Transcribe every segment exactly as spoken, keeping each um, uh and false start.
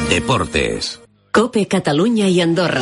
Deportes. COPE Catalunya i Andorra.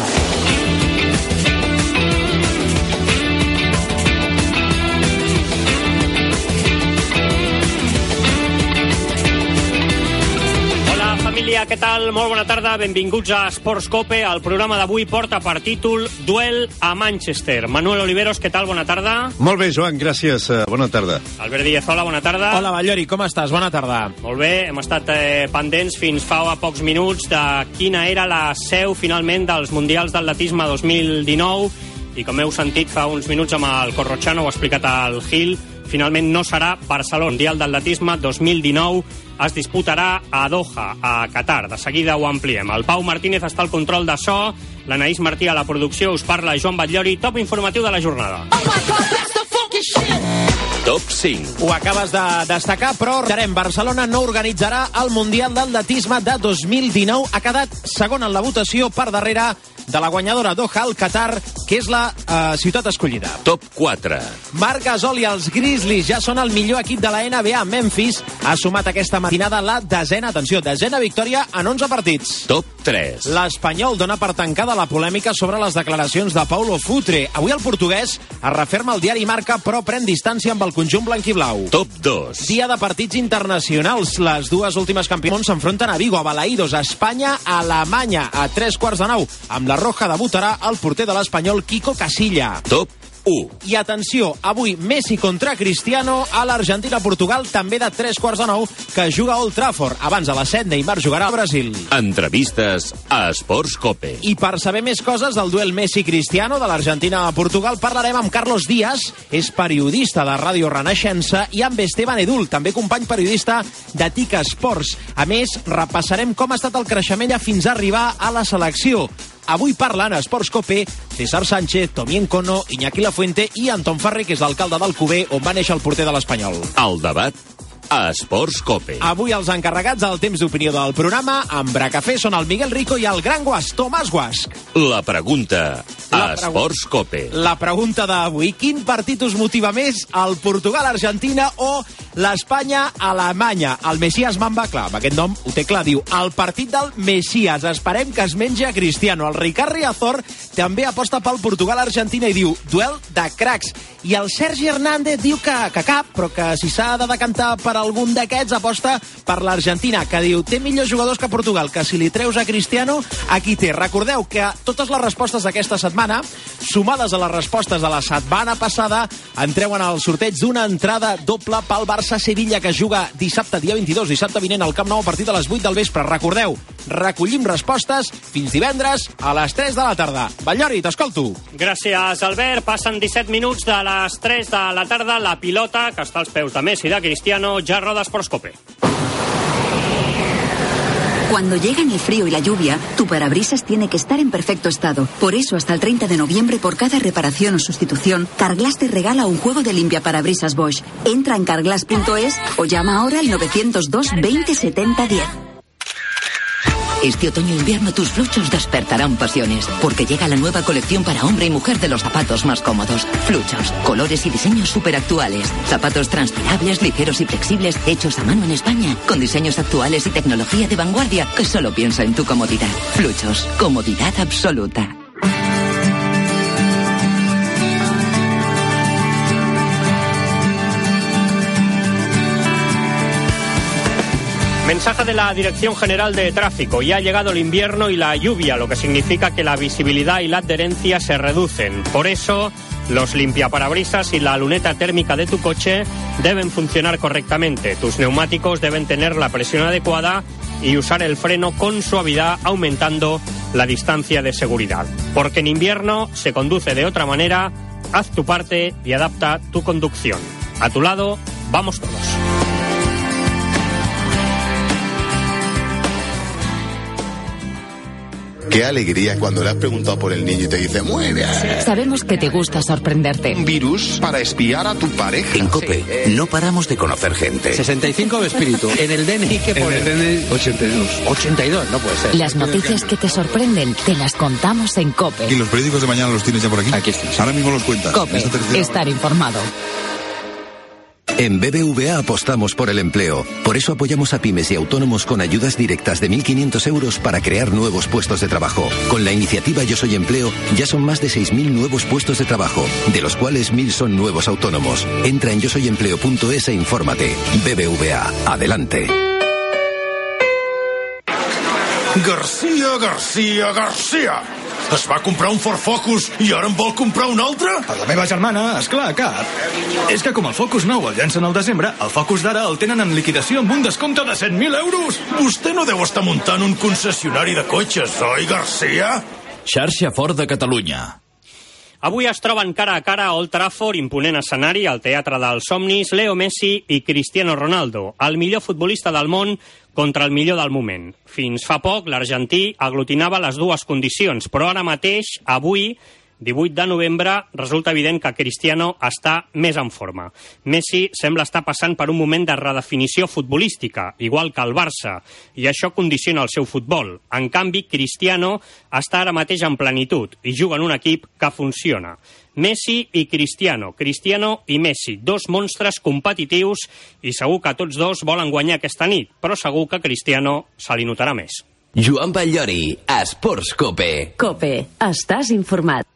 Què tal? Molt bona tarda, benvinguts a Esports Cope. El programa d'avui porta per títol Duel a Manchester. Manuel Oliveros, què tal? Bona tarda. Molt bé, Joan, gràcies. Bona tarda. Albert Díez, hola, bona tarda. Hola, Ballori, com estàs? Bona tarda. Molt bé, hem estat eh, pendents fins fa pocs minuts de quina era la seu, finalment, dels Mundials d'Atletisme dos mil dinou. I com heu sentit fa uns minuts amb el Corrochano, ho ha explicat el Gil, finalment no serà Barcelona. El Mundial d'Atletisme dos mil dinou es disputarà a Doha, a Qatar. De seguida ho ampliem. El Pau Martínez està al control de so, l'Anaïs Martí a la producció, us parla Joan Batllori, top informatiu de la jornada. Oh my God, that's the fucking shit! Top cinc. Ho acabes de destacar, però Barcelona no organitzarà el Mundial d'Atletisme de dos mil dinou. Ha quedat segon en la votació per darrere de la guanyadora Doha al Qatar, que és la eh, ciutat escollida. Top quatre. Marc Gasol i els Grizzlies ja són el millor equip de la N B A. Memphis ha sumat aquesta matinada la desena, atenció, desena victòria en onze partits. Top tres. L'Espanyol dona per tancada la polèmica sobre les declaracions de Paulo Futre. Avui el portuguès es referma al diari Marca, però pren distància amb el conjunt blanquiblau. Top dos. Dia de partits internacionals. Les dues últimes campions s'enfronten a Vigo, a Balaïdos, a Espanya, a Alemanya, a tres quarts de nou. Amb la roja debutarà el porter de l'Espanyol, Kiko Casilla. Top u. I atenció, avui Messi contra Cristiano a l'Argentina-Portugal, també de tres quarts de nou, que juga a Old Trafford. Abans a les set, Neymar jugarà al Brasil. Entrevistes a Esports Cope. I per saber més coses del duel Messi-Cristiano de l'Argentina a Portugal, parlarem amb Carlos Díaz, és periodista de Ràdio Renaixença, i amb Esteban Edul, també company periodista de T I C Esports. A més, repassarem com ha estat el creixement fins a arribar a la selecció. Avui parlen a Esports Cope César Sánchez, Tomien Cono, Iñaki Lafuente i Anton Farri, que és l'alcalde d'Alcover, on va néixer el porter de l'Espanyol. El debat a Esports Cope. Avui els encarregats del temps d'opinió del programa amb Bracafé són el Miguel Rico i el gran Guas, Tomàs Guasc. La pregunta a La pregu- Esports Cope. La pregunta d'avui: quin partit us motiva més, el Portugal-Argentina o l'Espanya-Alemanya? El Messias Mamba, clar, amb aquest nom ho té clar, diu el partit del Messias, esperem que es mengi a Cristiano. El Ricard Riazor també aposta pel Portugal-Argentina i diu duel de cracs. I el Sergi Hernández diu que, que cap, però que si s'ha de decantar per algun d'aquests aposta per l'Argentina, que diu té millors jugadors que Portugal, que si li treus a Cristiano, aquí té. Recordeu que totes les respostes d'aquesta setmana, sumades a les respostes de la setmana passada, entreuen al sorteig d'una entrada doble pel Barça-Sevilla, que juga dissabte, dia vint-i-dos, dissabte vinent, al Camp Nou a partir de les vuit del vespre. Recordeu, recollim respostes fins divendres a les tres de la tarda. Batllori, t'escolto. Gràcies, Albert. Passen disset minuts de les tres de la tarda. La pilota, que està als peus de Messi i de Cristiano, ja roda Esports Cope. Cuando llegan el frío y la lluvia, tu parabrisas tiene que estar en perfecto estado. Por eso, hasta el treinta de noviembre, por cada reparación o sustitución, Carglass te regala un juego de limpiaparabrisas Bosch. Entra en carglass punto es o llama ahora al novecientos dos veinte setenta diez. Este otoño-invierno tus fluchos despertarán pasiones, porque llega la nueva colección para hombre y mujer de los zapatos más cómodos. Fluchos, colores y diseños súper actuales. Zapatos transpirables, ligeros y flexibles, hechos a mano en España, con diseños actuales y tecnología de vanguardia que solo piensa en tu comodidad. Fluchos, comodidad absoluta. Mensaje de la Dirección General de Tráfico. Ya ha llegado el invierno y la lluvia, lo que significa que la visibilidad y la adherencia se reducen. Por eso, los limpiaparabrisas y la luneta térmica de tu coche deben funcionar correctamente. Tus neumáticos deben tener la presión adecuada y usar el freno con suavidad, aumentando la distancia de seguridad. Porque en invierno se conduce de otra manera. Haz tu parte y adapta tu conducción. A tu lado, vamos todos. Qué alegría cuando le has preguntado por el niño y te dice muy bien. Sabemos que te gusta sorprenderte. Virus para espiar a tu pareja. En COPE no paramos de conocer gente. sesenta y cinco de espíritu. En el D N I, ¿qué pone? En el D N I, ochenta y dos. ochenta y dos, no puede ser. Las noticias que te sorprenden te las contamos en COPE. ¿Y los periódicos de mañana los tienes ya por aquí? Aquí están. Ahora mismo los cuentas. COPE, estar informado. En B B V A apostamos por el empleo. Por eso apoyamos a pymes y autónomos con ayudas directas de mil quinientos euros para crear nuevos puestos de trabajo. Con la iniciativa Yo Soy Empleo ya son más de seis mil nuevos puestos de trabajo, de los cuales mil son nuevos autónomos. Entra en yo soy empleo punto es e infórmate. B B V A, adelante. García, García, García! Es va comprar un Ford Focus i ara en vol comprar un altre? A la meva germana, esclar, cap. És que com el Focus nou el llancen al desembre, el Focus d'ara el tenen en liquidació amb un descompte de cent mil euros. Vostè no deu estar muntant un concessionari de cotxes, oi, García? Xarxa Ford de Catalunya. Avui es troben cara a cara a Old Trafford, imponent escenari, al Teatre dels Somnis, Leo Messi i Cristiano Ronaldo, el millor futbolista del món contra el millor del moment. Fins fa poc, l'argentí aglutinava les dues condicions, però ara mateix, avui, divuit de novembre, resulta evident que Cristiano està més en forma. Messi sembla estar passant per un moment de redefinició futbolística, igual que el Barça, i això condiciona el seu futbol. En canvi, Cristiano està ara mateix en plenitud i juga en un equip que funciona. Messi i Cristiano, Cristiano i Messi, dos monstres competitius i segur que tots dos volen guanyar aquesta nit, però segur que Cristiano se li notarà més. Joan Batllori, Esports Cope. Cope, estàs informat.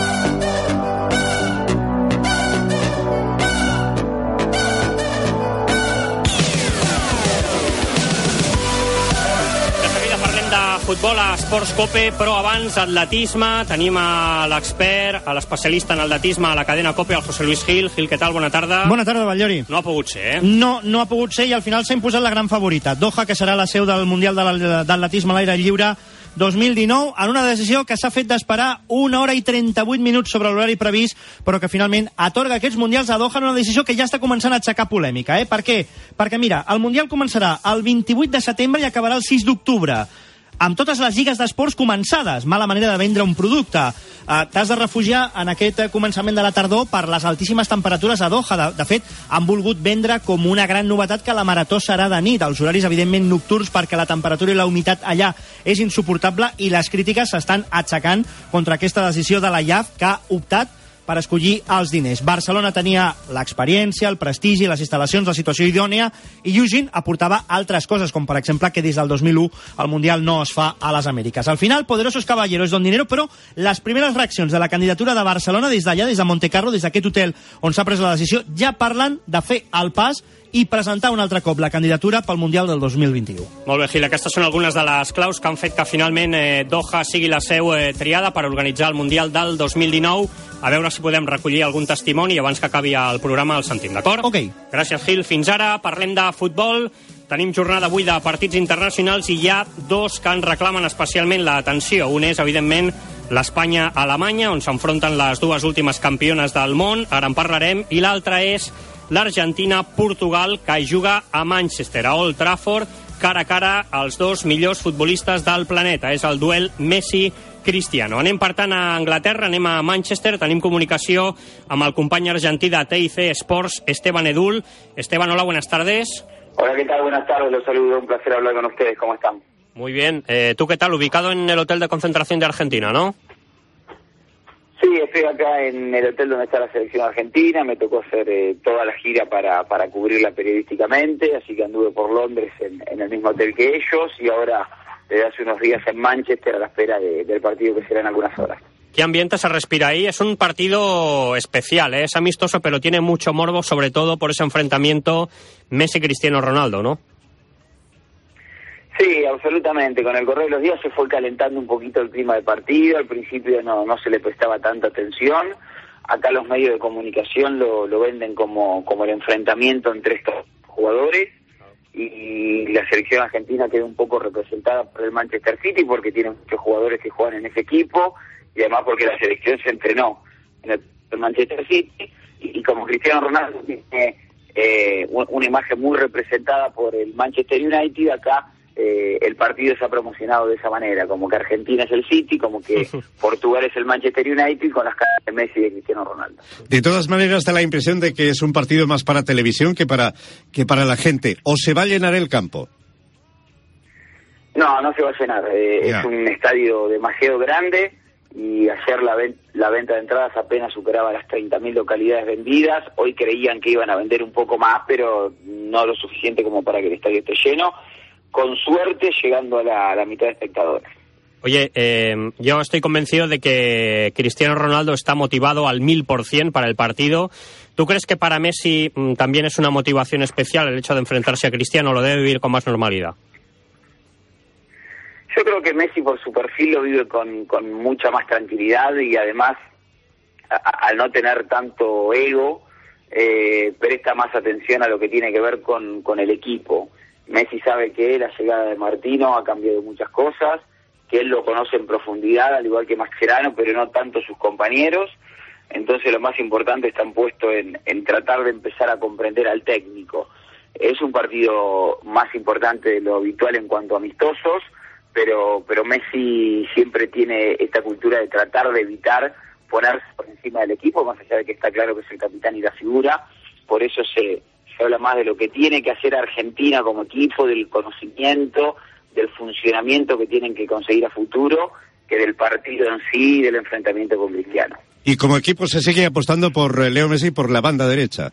Futbol a Esports Cope, però abans atletisme. Tenim a l'expert, a l'especialista en atletisme a la cadena Cope, el José Luis Gil. Gil, què tal? Bona tarda. Bona tarda, Batllori. No ha pogut ser, eh? No, no ha pogut ser i al final s'ha imposat la gran favorita. Doha, que serà la seu del Mundial d'Atletisme a l'aire lliure dos mil dinou, en una decisió que s'ha fet d'esperar una hora i trenta-vuit minuts sobre l'horari previst, però que finalment atorga aquests Mundials a Doha en una decisió que ja està començant a aixecar polèmica. Eh? Per què? Perquè, mira, el Mundial començarà el vint-i-vuit de setembre i acabarà el sis d'octubre. Amb totes les lligues d'esports començades. Mala manera de vendre un producte. Uh, T'has de refugiar en aquest començament de la tardor per les altíssimes temperatures a Doha. De, de fet, han volgut vendre com una gran novetat que la marató serà de nit. Els horaris, evidentment, nocturns, perquè la temperatura i la humitat allà és insuportable i les crítiques s'estan aixecant contra aquesta decisió de la I A F, que ha optat per escollir els diners. Barcelona tenia l'experiència, el prestigi, les instal·lacions, la situació idònia, i Eugene aportava altres coses, com per exemple que des del dos mil u el Mundial no es fa a les Amèriques. Al final, poderosos caballeros don dinero, però les primeres reaccions de la candidatura de Barcelona des d'allà, des de Montecarlo, des d'aquest hotel on s'ha pres la decisió, ja parlen de fer el pas i presentar un altre cop la candidatura pel Mundial del dos mil vint-i-u. Molt bé, Gil, aquestes són algunes de les claus que han fet que finalment eh, Doha sigui la seu eh, triada per organitzar el Mundial del dos mil dinou. A veure si podem recollir algun testimoni i abans que acabi el programa el sentim, d'acord? Ok. Gràcies, Gil. Fins ara parlem de futbol. Tenim jornada avui de partits internacionals i hi ha dos que en reclamen especialment l'atenció. Un és, evidentment, l'Espanya-Alemanya, on s'enfronten les dues últimes campiones del món. Ara en parlarem. I l'altre és l'Argentina-Portugal, que juga a Manchester, a Old Trafford, cara a cara als dos millors futbolistes del planeta. És el duel Messi-Cristiano. Anem, per tant, a Anglaterra, anem a Manchester, tenim comunicació amb el company argentí de T I C Sports, Esteban Edul. Esteban, hola, buenas tardes. Hola, ¿qué tal? Buenas tardes, los saludo, un placer hablar con ustedes, ¿cómo están? Muy bien, eh, ¿tú qué tal? Ubicado en el hotel de concentración de Argentina, ¿no? Sí, estoy acá en el hotel donde está la selección argentina, me tocó hacer eh, toda la gira para, para cubrirla periodísticamente, así que anduve por Londres en, en el mismo hotel que ellos y ahora desde hace unos días en Manchester a la espera de, del partido que será en algunas horas. ¿Qué ambiente se respira ahí? Es un partido especial, ¿eh? Es amistoso, pero tiene mucho morbo, sobre todo por ese enfrentamiento Messi-Cristiano Ronaldo, ¿no? Sí, absolutamente. Con el correr de los días se fue calentando un poquito el clima del partido. Al principio no, no se le prestaba tanta atención. Acá los medios de comunicación lo, lo venden como, como el enfrentamiento entre estos jugadores. Y la selección argentina queda un poco representada por el Manchester City porque tiene muchos jugadores que juegan en ese equipo. Y además porque la selección se entrenó en el Manchester City. Y, y como Cristiano Ronaldo tiene eh, una imagen muy representada por el Manchester United, acá Eh, el partido se ha promocionado de esa manera, como que Argentina es el City, como que Portugal es el Manchester United, con las caras de Messi y de Cristiano Ronaldo. De todas maneras, da la impresión de que es un partido más para televisión que para que para la gente. ¿O se va a llenar el campo? No, no se va a llenar. Eh, es un estadio demasiado grande y ayer la, ven- la venta de entradas apenas superaba las treinta mil localidades vendidas. Hoy creían que iban a vender un poco más, pero no lo suficiente como para que el estadio esté lleno, con suerte llegando a la, a la mitad de espectadores. Oye, eh, yo estoy convencido de que Cristiano Ronaldo está motivado al mil por cien para el partido. ¿Tú crees que para Messi mm, también es una motivación especial el hecho de enfrentarse a Cristiano, o lo debe vivir con más normalidad? Yo creo que Messi por su perfil lo vive con, con mucha más tranquilidad y además, a, a, al no tener tanto ego, eh, presta más atención a lo que tiene que ver con, con el equipo. Messi sabe que la llegada de Martino ha cambiado muchas cosas, que él lo conoce en profundidad, al igual que Mascherano, pero no tanto sus compañeros. Entonces lo más importante está puesto en, en tratar de empezar a comprender al técnico. Es un partido más importante de lo habitual en cuanto a amistosos, pero, pero Messi siempre tiene esta cultura de tratar de evitar ponerse por encima del equipo, más allá de que está claro que es el capitán y la figura. Por eso se, se habla más de lo que tiene que hacer Argentina como equipo, del conocimiento, del funcionamiento que tienen que conseguir a futuro, que del partido en sí y del enfrentamiento con Cristiano. Y como equipo se sigue apostando por Leo Messi por la banda derecha.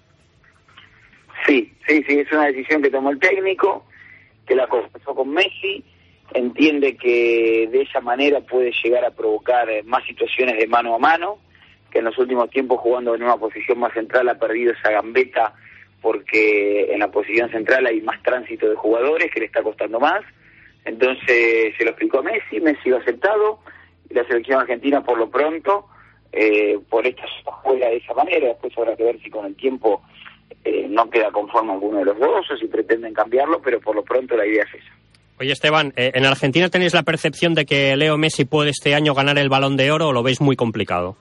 Sí, sí, sí, es una decisión que tomó el técnico, que la conversó con Messi, entiende que de esa manera puede llegar a provocar más situaciones de mano a mano, que en los últimos tiempos jugando en una posición más central ha perdido esa gambeta, porque en la posición central hay más tránsito de jugadores que le está costando más. Entonces se lo explicó a Messi, Messi lo ha aceptado, y la selección argentina por lo pronto, eh, por esta juega de esa manera. Después habrá que ver si con el tiempo eh, no queda conforme alguno de los dos o si pretenden cambiarlo, pero por lo pronto la idea es esa. Oye, Esteban, eh, ¿en Argentina tenéis la percepción de que Leo Messi puede este año ganar el Balón de Oro o lo veis muy complicado?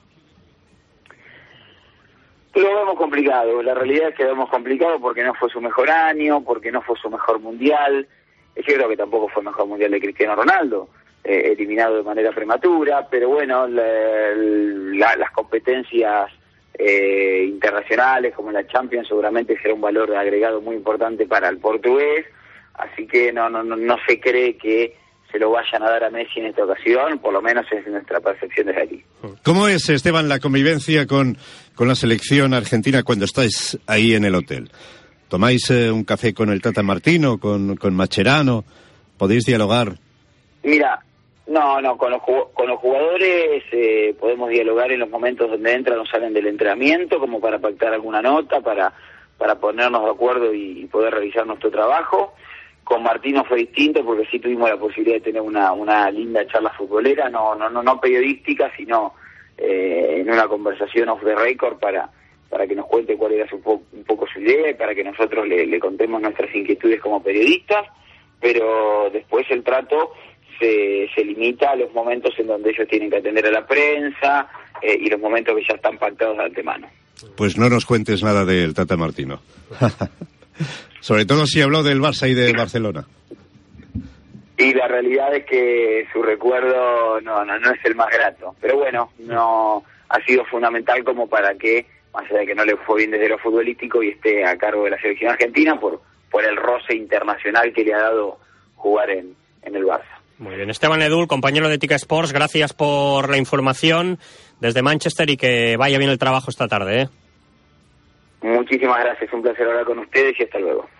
Lo vemos complicado, la realidad es que lo vemos complicado porque no fue su mejor año, porque no fue su mejor mundial. Es cierto que tampoco fue el mejor mundial de Cristiano Ronaldo, eh, eliminado de manera prematura, pero bueno, la, la, las competencias eh, internacionales como la Champions seguramente será un valor agregado muy importante para el portugués, así que no, no, no, no se cree que se lo vayan a dar a Messi en esta ocasión, por lo menos es nuestra percepción desde aquí. ¿Cómo es, Esteban, la convivencia con, con la selección argentina cuando estáis ahí en el hotel? ¿Tomáis eh, un café con el Tata Martino, con, con Mascherano? ¿Podéis dialogar? Mira, no, no, con los, con los jugadores eh, podemos dialogar en los momentos donde entran o salen del entrenamiento, como para pactar alguna nota, para, para ponernos de acuerdo y, y poder realizar nuestro trabajo. Con Martino fue distinto porque sí tuvimos la posibilidad de tener una, una linda charla futbolera, no, no, no, no periodística, sino eh, en una conversación off the record para, para que nos cuente cuál era su po- un poco su idea y para que nosotros le, le contemos nuestras inquietudes como periodistas, pero después el trato se, se limita a los momentos en donde ellos tienen que atender a la prensa eh, y los momentos que ya están pactados de antemano. Pues no nos cuentes nada del Tata Martino. Sobre todo si habló del Barça y de Barcelona. Y la realidad es que su recuerdo no, no, no es el más grato. Pero bueno, no ha sido fundamental como para que, más allá de que no le fue bien desde lo futbolístico y esté a cargo de la selección argentina, por, por el roce internacional que le ha dado jugar en, en el Barça. Muy bien. Esteban Edul, compañero de Tica Sports, gracias por la información desde Manchester y que vaya bien el trabajo esta tarde, ¿eh? Muchísimas gracias, un placer hablar con ustedes y hasta luego.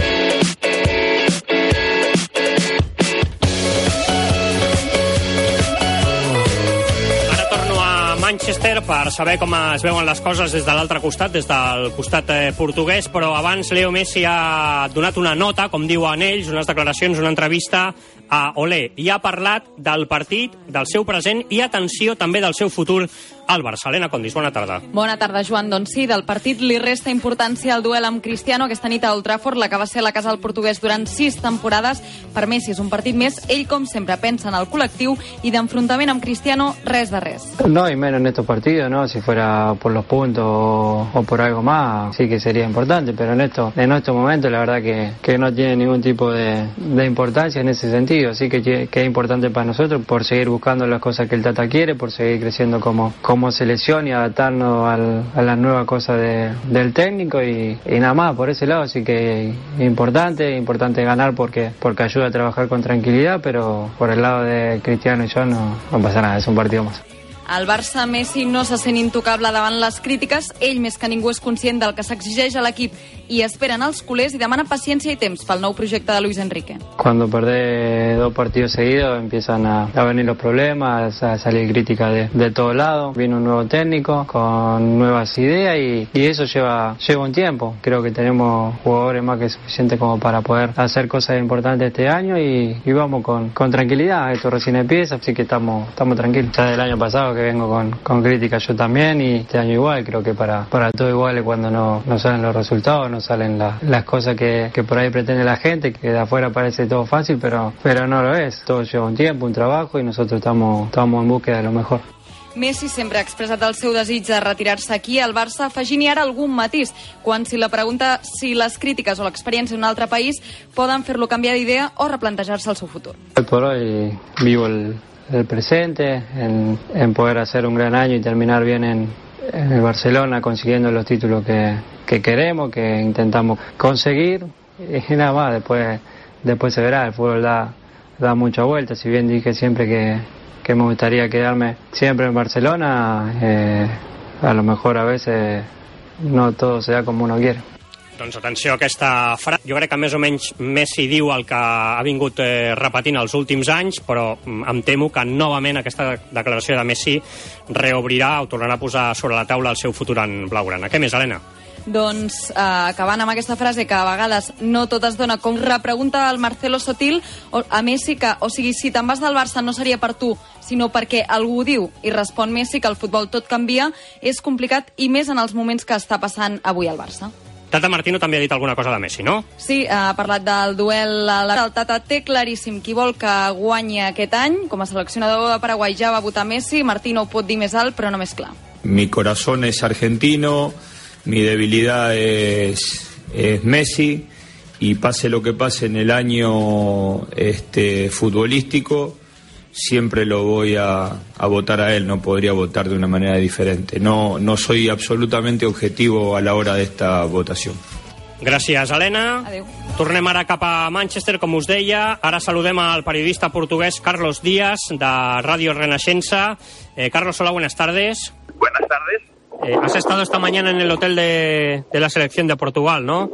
Ara torno a Manchester per saber com es veuen les coses des de l'altre costat, des del costat eh, portuguès, però abans Leo Messi ha donat una nota, com diuen ells, unes declaracions, una entrevista a Olé, i ha parlat del partit, del seu present i, atenció, també del seu futur al Barça. Helena Condis, bona tarda. Bona tarda, Joan. Doncs sí, del partit li resta importància al duel amb Cristiano aquesta nit a Old Trafford, la que va ser la casa del portuguès durant sis temporades. Per Messi és un partit més. Ell, com sempre, pensa en el col·lectiu i d'enfrontament amb Cristiano, res de res. No, y menos en estos partidos, ¿no? Si fuera por los puntos o, o por algo más, sí que sería importante, pero en, esto, en estos momentos la verdad que, que no tiene ningún tipo de, de importancia en ese sentido. Así que, que es importante para nosotros por seguir buscando las cosas que el Tata quiere, por seguir creciendo como, como como selección y adaptarnos al, a las nuevas cosas de, del técnico y, y nada más por ese lado. Así que importante, importante ganar porque, porque ayuda a trabajar con tranquilidad, pero por el lado de Cristiano y yo no, no pasa nada, es un partido más. El Barça, Messi no se sent intocable davant les crítiques, ell més que ningú és conscient del que s'exigeix a l'equip i esperen els culers i demana paciència i temps pel nou projecte de Luis Enrique. Cuando perdés dos partidos seguidos empiezan a, a venir los problemas, a salir críticas de, de todos lados. Viene un nuevo técnico con nuevas ideas y, y eso lleva, lleva un tiempo. Creo que tenemos jugadores más que suficientes como para poder hacer cosas importantes este año y, y vamos con, con tranquilidad. Esto recién empieza, así que estamos, estamos tranquilos. Ya del año pasado que vengo con, con críticas yo también y este año igual. Creo que para, para todo igual es cuando no, no salen los resultados, no salen la, las cosas que, que por ahí pretende la gente, que de afuera parece todo fácil, pero, pero no lo es. Todo lleva un tiempo, un trabajo y nosotros estamos, estamos en búsqueda de lo mejor. Messi sempre ha expressat el seu desig de retirar-se aquí al Barça, afegint-hi ara algun matís, quan si la pregunta si les crítiques o l'experiència en un altre país poden fer-lo canviar d'idea o replantejar-se el seu futur. Hoy por hoy vivo el, el presente, en, en poder hacer un gran año y terminar bien en, en el Barcelona, consiguiendo los títulos que, que queremos, que intentamos conseguir, y nada más, después, después se verá. El fútbol da, da mucha vuelta, si bien dije siempre que, que me gustaría quedarme siempre en Barcelona, eh, a lo mejor a veces no todo se da como uno quiere. Doncs atenció a aquesta frase. Jo crec que més o menys Messi diu el que ha vingut eh, repetint els últims anys, però em temo que novament aquesta declaració de Messi reobrirà o tornarà a posar sobre la taula el seu futur en blaugrana. Què més, Helena? Doncs eh, acabant amb aquesta frase que a vegades no tot es dona, com repregunta el Marcelo Sotil a Messi que, o sigui, si te'n vas del Barça no seria per tu, sinó perquè algú ho diu, i respon Messi que el futbol tot canvia, és complicat i més en els moments que està passant avui al Barça. Tata Martino també ha dit alguna cosa de Messi, no? Sí, ha parlat del duel. El Tata té claríssim qui vol que guanyi aquest any. Com a seleccionador de Paraguai ja va votar Messi. Martino ho pot dir més alt, però no més clar. Mi corazón es argentino, mi debilidad es, es Messi, y pase lo que pase en el año este, futbolístico, siempre lo voy a, a votar a él, no podría votar de una manera diferente. No, no soy absolutamente objetivo a la hora de esta votació. Gràcies, Helena. Adéu. Tornem ara cap a Manchester, com us deia. Ara saludem al periodista portugués Carlos Díaz, de Radio Renaixença. Eh, Carlos, hola, buenas tardes. Buenas tardes. Eh, has estado esta mañana en el hotel de, de la selección de Portugal, ¿no?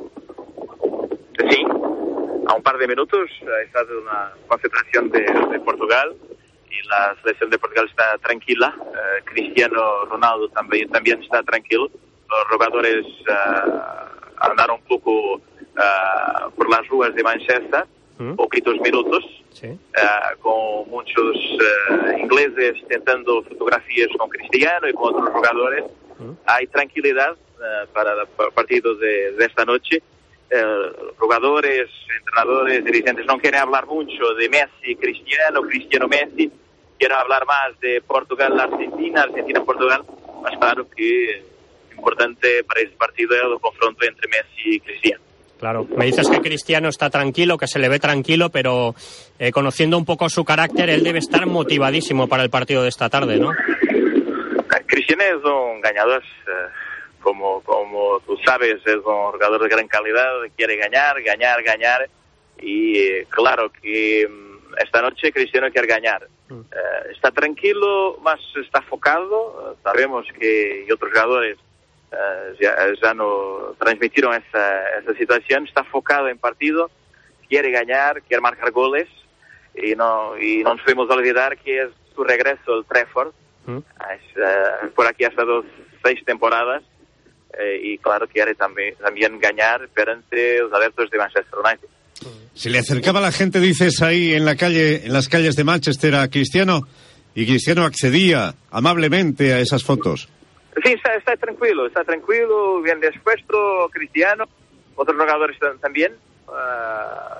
Sí, a un par de minutos he estado en una concentración de, de Portugal y la selección de Portugal está tranquila. Eh, Cristiano Ronaldo también, también está tranquilo. Los jugadores uh, andaron un poco uh, por las ruas de Manchester, ¿Mm? poquitos minutos, sí. uh, con muchos uh, ingleses tentando fotografías con Cristiano y con otros jugadores. ¿Mm? Hay tranquilidad uh, para el partido de, de esta noche. Uh, jugadores, entrenadores, dirigentes no quieren hablar mucho de Messi, Cristiano, Cristiano, Messi. Quieren hablar más de Portugal, Argentina, Argentina, Portugal. Más claro que es importante para este partido el confronto entre Messi y Cristiano. Claro, me dices que Cristiano está tranquilo, que se le ve tranquilo, pero eh, conociendo un poco su carácter, él debe estar motivadísimo para el partido de esta tarde, ¿no? Cristiano es un ganador, eh, como, como tú sabes, es un jugador de gran calidad, quiere ganar, ganar, ganar, y eh, claro que esta noche Cristiano quiere ganar. Mm. Eh, está tranquilo, más está focado, eh, sabemos que y otros jugadores Uh, ya, ya no transmitieron esa, esa situación. Está focado en partido, quiere ganar, quiere marcar goles y no, y no nos podemos olvidar que es su regreso al Trafford. ¿Mm? Es, uh, por aquí ha estado seis temporadas uh, y claro quiere también, también ganar perante los adeptos de Manchester United. Se le acercaba la gente, dices, ahí en la calle, en las calles de Manchester a Cristiano, y Cristiano accedía amablemente a esas fotos. Sí, está, está tranquilo, está tranquilo, bien dispuesto, Cristiano, otros jugadores también, uh,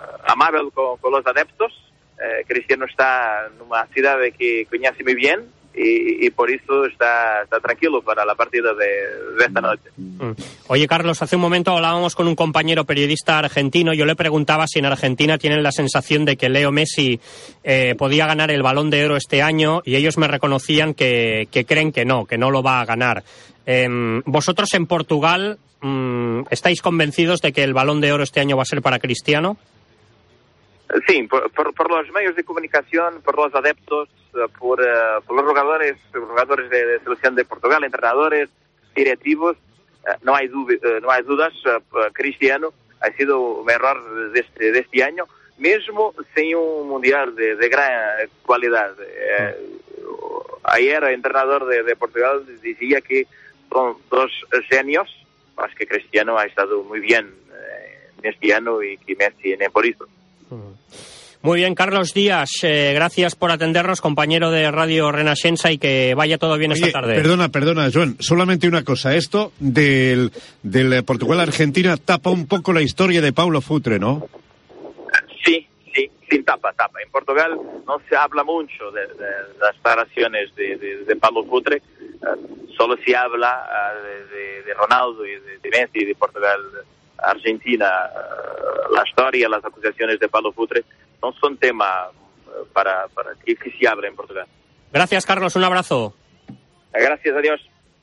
amable con, con los adeptos. Uh, Cristiano está en una ciudad que conoce muy bien, y, y por eso está, está tranquilo para la partida de, de esta noche. Oye, Carlos, hace un momento hablábamos con un compañero periodista argentino. Yo le preguntaba si en Argentina tienen la sensación de que Leo Messi eh, podía ganar el Balón de Oro este año, y ellos me reconocían que, que creen que no, que no lo va a ganar. Eh, ¿Vosotros en Portugal mmm, estáis convencidos de que el Balón de Oro este año va a ser para Cristiano? Sí, por, por, por los medios de comunicación, por los adeptos, por, uh, por los jugadores, jugadores de, de selección de Portugal, entrenadores, directivos, uh, no hay duda, uh, no hay dudas, uh, Cristiano ha sido un error de este, de este año, mismo sin un mundial de, de gran cualidad. Uh, ayer el entrenador de, de Portugal decía que son dos genios, más que Cristiano ha estado muy bien uh, en este año y que Messi en por eso. Muy bien, Carlos Díaz, eh, gracias por atendernos, compañero de Radio Renascença, y que vaya todo bien. Oye, esta tarde. Perdona, perdona, Joan, solamente una cosa, esto del, del Portugal-Argentina tapa un poco la historia de Paulo Futre, ¿no? Sí, sí, sí, tapa, tapa. En Portugal no se habla mucho de, de las declaraciones de, de, de Paulo Futre, uh, solo se habla uh, de, de, de Ronaldo y de, de Messi, de Portugal, Argentina. Uh, la historia, las acusaciones de Paulo Futre no son tema para, para que, que se abra en Portugal. Gracias, Carlos, un abrazo. Gracias, adiós.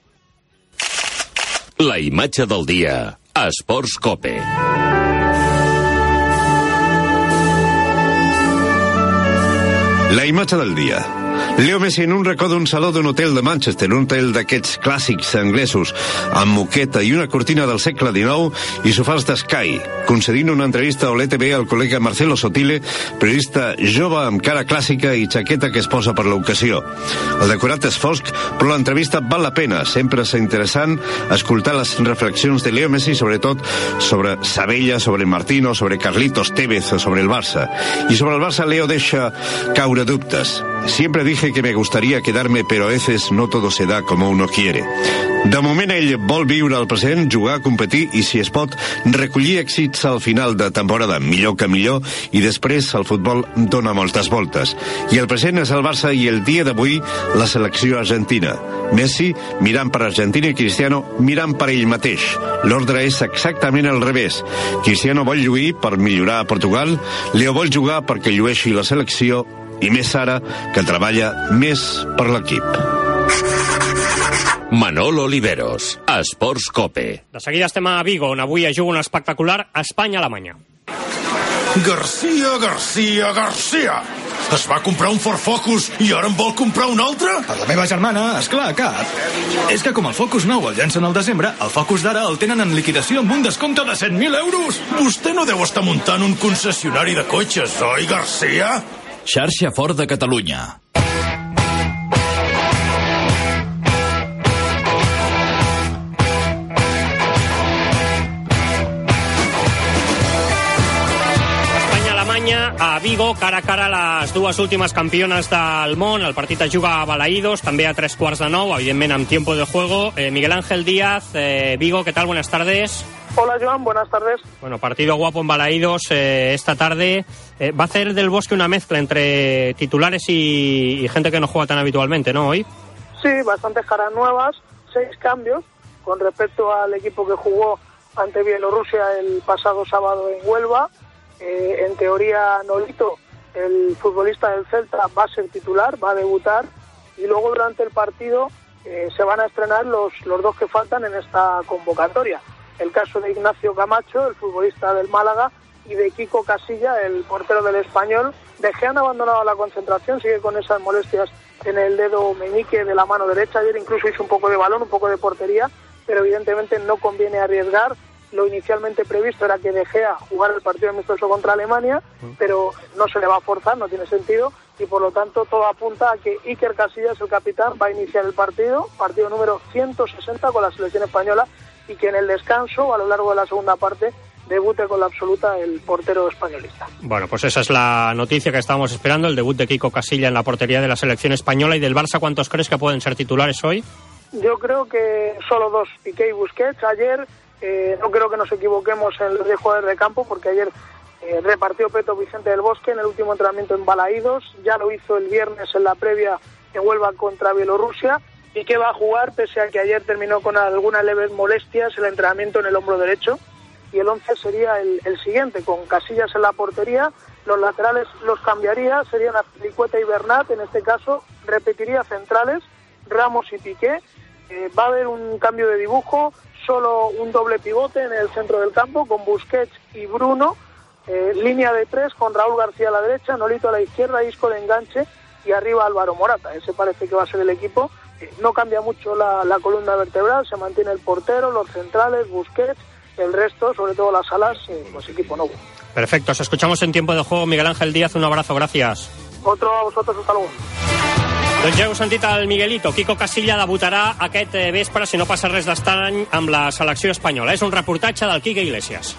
La imatge del dia a Esports Cope. La imatge del dia. Leo Messi en un racó d'un saló d'un hotel de Manchester, un hotel d'aquests clàssics anglesos, amb moqueta i una cortina del segle dinou i sofàs d'Sky, concedint una entrevista a l'E T V al col·lega Marcelo Sotile, periodista jove amb cara clàssica i xaqueta que es posa per l'ocasió. El decorat és fosc, però l'entrevista val la pena. Sempre és interessant escoltar les reflexions de Leo Messi, sobretot sobre Sabella, sobre Martino, sobre Carlitos Tevez o sobre el Barça. I sobre el Barça Leo deixa caure dubtes. Siempre dije que me gustaría quedarme, pero a veces no todo se da como uno quiere. De moment ell vol viure el present, jugar, competir i, si es pot, recollir èxits al final de temporada, millor que millor, i després el futbol dona moltes voltes. I el present és el Barça i el dia d'avui la selecció argentina. Messi mirant per Argentina i Cristiano mirant per ell mateix. L'ordre és exactament al revés. Cristiano vol lluir per millorar a Portugal, Leo vol jugar perquè llueixi la selecció, i més ara, que treballa més per l'equip. Manolo Oliveros, a Esports Cope. De seguida estem a Vigo, on avui es juga un espectacular Espanya-Alemanya. García, García, García! Es va comprar un Ford Focus i ara en vol comprar un altre? Per la meva germana, esclar, cap. És que com el Focus nou el llancen al desembre, el Focus d'ara el tenen en liquidació amb un descompte de cent mil euros. Vostè no deu estar muntant un concessionari de cotxes, oi, García? Xarxa Ford de Catalunya. Espanya-Alemanya a Vigo, cara a cara les dues últimes campiones del món. El partit es juga a Balaídos, també a tres quarts de nou, evidentment amb tiempo de juego. Eh, Miguel Ángel Díaz, eh, Vigo, ¿qué tal? Buenas tardes. Hola, Joan, buenas tardes. Bueno, partido guapo en Balaídos eh, esta tarde. Eh, va a hacer del Bosque una mezcla entre titulares y, y gente que no juega tan habitualmente, ¿no, hoy? Sí, bastantes caras nuevas, seis cambios con respecto al equipo que jugó ante Bielorrusia el pasado sábado en Huelva. Eh, en teoría, Nolito, el futbolista del Celta, va a ser titular, va a debutar, y luego durante el partido eh, se van a estrenar los, los dos que faltan en esta convocatoria. El caso de Ignacio Camacho, el futbolista del Málaga, y de Kiko Casilla, el portero del Español. De Gea han abandonado la concentración, sigue con esas molestias en el dedo meñique de la mano derecha. Ayer incluso hizo un poco de balón, un poco de portería, pero evidentemente no conviene arriesgar. Lo inicialmente previsto era que De Gea jugara el partido amistoso contra Alemania, pero no se le va a forzar, no tiene sentido, y por lo tanto todo apunta a que Iker Casillas, el capitán, va a iniciar el partido, partido número ciento sesenta con la selección española, y que en el descanso, a lo largo de la segunda parte, debute con la absoluta el portero españolista. Bueno, pues esa es la noticia que estábamos esperando, el debut de Kiko Casilla en la portería de la selección española. ¿Y del Barça cuántos crees que pueden ser titulares hoy? Yo creo que solo dos, Piqué y Busquets. Ayer eh, no creo que nos equivoquemos en los diez jugadores de campo, porque ayer eh, repartió Peto Vicente del Bosque en el último entrenamiento en Balaídos, ya lo hizo el viernes en la previa en Huelva contra Bielorrusia. Piqué va a jugar, pese a que ayer terminó con algunas leves molestias el entrenamiento en el hombro derecho. Y el once sería el, el siguiente, con Casillas en la portería. Los laterales los cambiaría, serían Azpilicueta y Bernat, en este caso repetiría centrales, Ramos y Piqué. Eh, va a haber un cambio de dibujo, solo un doble pivote en el centro del campo, con Busquets y Bruno, eh, línea de tres con Raúl García a la derecha, Nolito a la izquierda, Isco de enganche y arriba Álvaro Morata. Ese parece que va a ser el equipo. Eh, no cambia mucho la, la columna vertebral, se mantiene el portero, los centrales, Busquets, el resto, sobre todo las alas, eh, pues equipo nuevo. Perfecto, os escuchamos en tiempo de juego. Miguel Ángel Díaz, un abrazo, gracias. Otro a vosotros, hasta luego. Doncs ja heu sentit el Miguelito. Quico Casilla debutarà aquest vespre, si no passa res d'estrany, amb la selecció espanyola. És un reportatge del Quique Iglesias.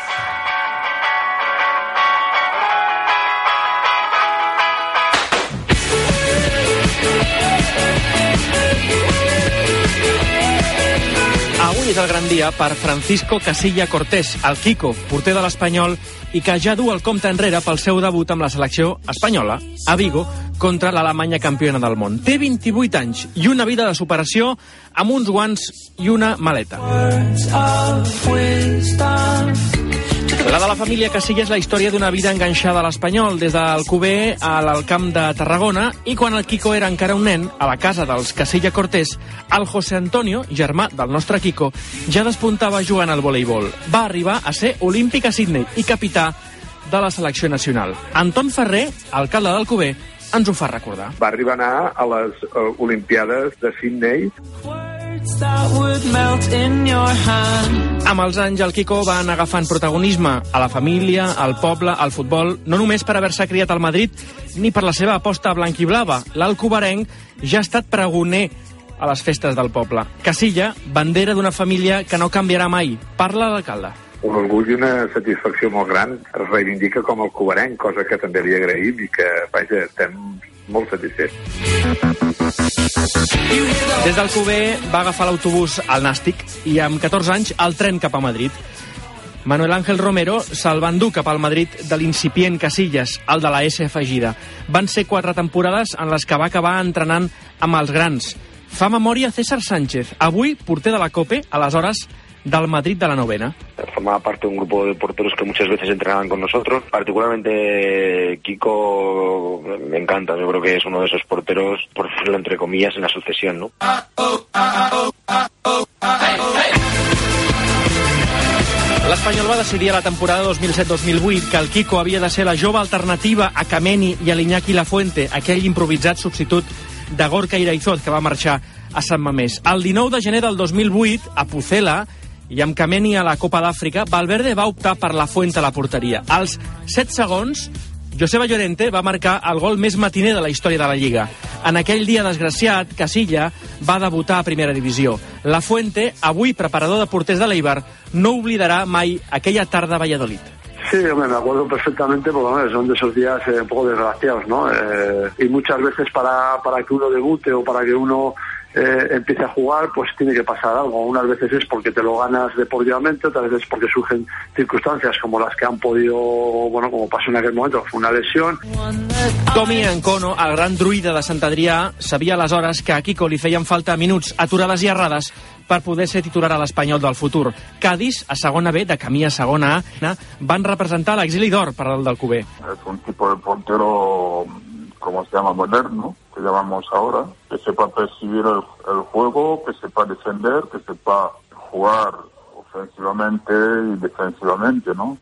Avui és el gran dia per Francisco Casilla Cortés, el Quico, porter de l'Espanyol, i que ja du el compte enrere pel seu debut amb la selecció espanyola, a Vigo, contra l'Alemanya campiona del món. Té vint-i-vuit anys i una vida de superació amb uns guants i una maleta. La de la família Casilla és la història d'una vida enganxada a l'Espanyol, des del Cuber al camp de Tarragona, i quan el Quico era encara un nen, a la casa dels Casilla Cortés, el José Antonio, germà del nostre Quico, ja despuntava jugant al voleibol. Va arribar a ser olímpic a Sydney i capità de la selecció nacional. Anton Ferrer, alcalde del Cuber, ens ho fa recordar. Va arribar a anar a les uh, Olimpiades de Sydney. Amb els anys, el Quico va anar agafant protagonisme a la família, al poble, al futbol, no només per haver-se criat al Madrid, ni per la seva aposta blanquiblava. L'alcobarenc ja ha estat pregoner a les festes del poble. Casilla, bandera d'una família que no canviarà mai. Parla l'alcalde. Un orgull i una satisfacció molt gran. Es reivindica com el cubarenc, cosa que també li agraïm i que, vaja, estem molt satisfets. Des del Cuber va agafar l'autobús al Nàstic i amb catorze anys el tren cap a Madrid. Manuel Ángel Romero se'l va endur cap al Madrid de l'incipient Casillas, el de la S afegida. Van ser quatre temporades en les que va acabar entrenant amb els grans. Fa memòria César Sánchez, avui porter de la COPE, aleshores del Madrid de la novena. Formaba parte de un grupo de porteros que muchas veces entrenaban con nosotros. Particularmente Quico me encanta, yo creo que es uno de esos porteros, por decirlo entre comillas, en la sucesión, ¿no? L'Espanyol va decidir a la temporada dos mil set dos mil vuit que el Quico havia de ser la jove alternativa a Kameni i a l'Iñaki Lafuente, aquell improvisat substitut de Gorka Iraizoz que va marxar a Sant Mamés. El dinou de gener del dos mil vuit, a Pucela, i amb Kameni a la Copa d'Àfrica, Valverde va optar per Lafuente a la porteria. Als set segons, Joseba Llorente va marcar el gol més matiner de la història de la Lliga. En aquell dia desgraciat, Casilla va debutar a Primera Divisió. Lafuente, avui preparador de porters de l'Eibar, no oblidarà mai aquella tarda a Valladolid. Sí, hombre, me acuerdo perfectamente, porque bueno, son de esos días eh, un poco desgraciados, ¿no? Eh, y muchas veces para, para que uno debute o para que uno eh, empiece a jugar, pues tiene que pasar algo. Unas veces es porque te lo ganas deportivamente, otras veces porque surgen circunstancias como las que han podido, bueno, como pasó en aquel momento, fue una lesión. Tomi Ancono, el gran druida de Sant Adrià, sabia aleshores que a Quico li feien falta minuts, aturades i errades per poder ser titular a l'Espanyol del futur. Cádiz, a segona B, de camí a segona A, van representar l'exili d'or per al del Cuber. Es un tipo de portero, como se llama, moderno, que llamamos ahora, que sepa percibir el, el juego, que sepa defender, que sepa jugar ofensivamente y defensivamente, ¿no?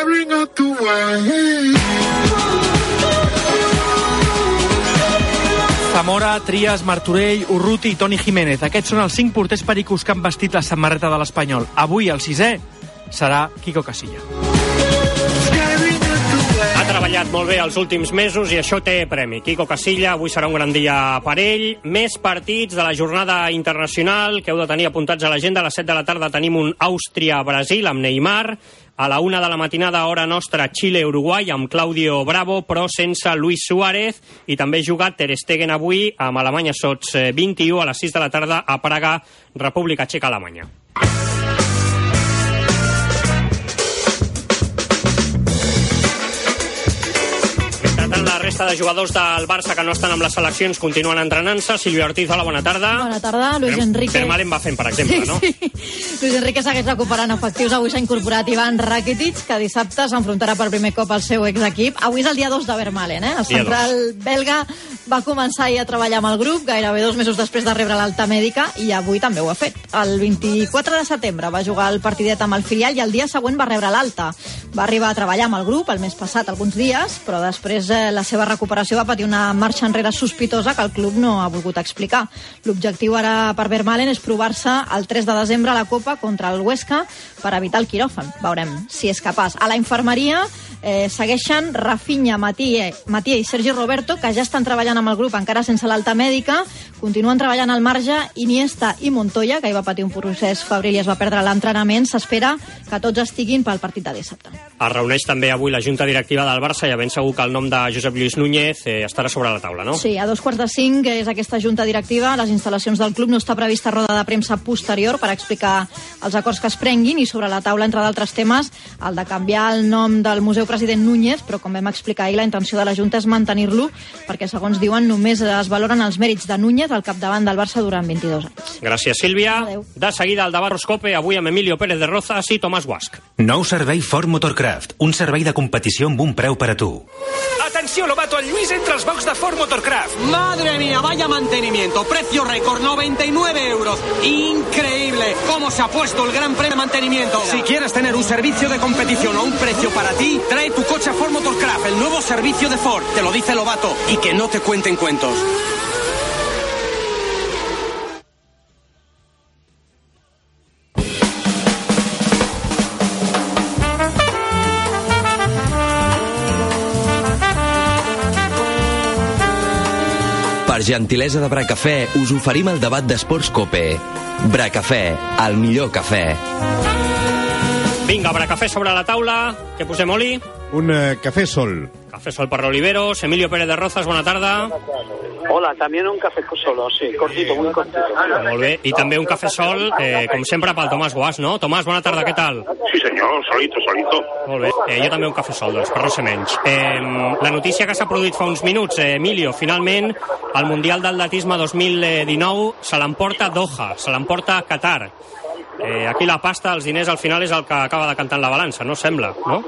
Zamora, Trias, Martorell, Urruti i Toni Jiménez. Aquests són els cinc porters pericos que han vestit la samarreta de l'Espanyol. Avui el sisè serà Quico Casilla. Ha treballat molt bé els últims mesos i això té premi. Quico Casilla, avui serà un gran dia per ell. Més partits de la jornada internacional que heu de tenir apuntats a l'agenda. A les set de la tarda tenim un Àustria-Brasil amb Neymar. A la una de la matinada, hora nostra, Xile-Uruguai, amb Claudio Bravo, però sense Luis Suárez. I també juga Ter Stegen avui amb Alemanya Sots vint-i-u a les sis de la tarda a Praga, República Txeca-Alemanya. la resta de jugadors del Barça que no estan amb les seleccions continuen entrenant-se. Sílvia Ortiz, hola, bona tarda. Bona tarda, Luis Enrique. Vermaelen va fent, per exemple, sí, no? Sí. Luis Enrique segueix recuperant efectius. Avui s'ha incorporat Ivan Rakitic, que dissabte s'enfrontarà per primer cop al seu exequip. Avui és el dia dos de Vermaelen, eh? El central belga va començar ahir a treballar amb el grup, gairebé dos mesos després de rebre l'alta mèdica, i avui també ho ha fet. El vint-i-quatre de setembre va jugar el partidet amb el filial i el dia següent va rebre l'alta. Va arribar a treballar amb el grup el mes passat alguns dies, però després eh, la seva recuperació va patir una marxa enrere sospitosa que el club no ha volgut explicar. L'objectiu ara per Vermaelen és provar-se el tres de desembre a la Copa contra el Huesca per evitar el quiròfan. Veurem si és capaç. A la infermeria eh, segueixen Rafinha, Matie, Matie i Sergi Roberto, que ja estan treballant amb el grup encara sense l'alta mèdica. Continuen treballant al marge Iniesta i Montoya, que hi va patir un procés febril i es va perdre l'entrenament. S'espera que tots estiguin pel partit de dissabte. Es reuneix també avui la Junta Directiva del Barça i ja ben segur que el nom de Josep Lluís Núñez eh, estarà sobre la taula, no? Sí, a dos quarts de cinc és aquesta Junta Directiva. Les instal·lacions del club no està prevista roda de premsa posterior per explicar els acords que es prenguin, i sobre la taula, entre d'altres temes, el de canviar el nom del Museu President Núñez, però com vam explicar ahir, la intenció de la Junta és mantenir-lo perquè, segons diuen, només es valoren els mèrits de Núñez al capdavant del Barça durant vint-i-dos anys. Gràcies, Sílvia. Adeu. De seguida, el debat Roscope, avui amb Emilio Pérez de Rozas i Tomàs Guasch. Nou servei Ford Motorcraft, un servei de competició amb un preu per a tu. Atenció, Lobato, el Luis entre els box de Ford Motorcraft. Madre mía, vaya mantenimiento. Precio récord, noventa y nueve euros. Increíble. ¿Cómo se ha puesto el gran premio de mantenimiento? Si quieres tener un servicio de competición a un precio para ti, trae tu coche a Ford Motorcraft, el nuevo servicio de Ford. Te lo dice Lobato. Y que no te cuenten cuentos. Per gentilesa de Bracafè, us oferim el debat d'Esports Cope. Bracafè, el millor cafè. Vinga, Bracafè sobre la taula. Què posem, Oli? Un uh, café sol. Café sol per Oliveros. Emilio Pérez de Rozas, bona tarda. Hola, también un café solo, sí, cortito, muy cortito. Molt bé, i també un cafè sol, eh, com sempre, pel Tomàs Guasch, no? Tomàs, bona tarda, què tal? Sí, senyor, solito, solito. Molt bé, eh, jo també un cafè sol, doncs, per no ser menys. Eh, la notícia que s'ha produït fa uns minuts, eh, Emilio, finalment, el Mundial d'Atletisme dos mil dinou se l'emporta Doha, se l'emporta Qatar. Eh, aquí la pasta, els diners, al final és el que acaba decantant la balança, no sembla, no?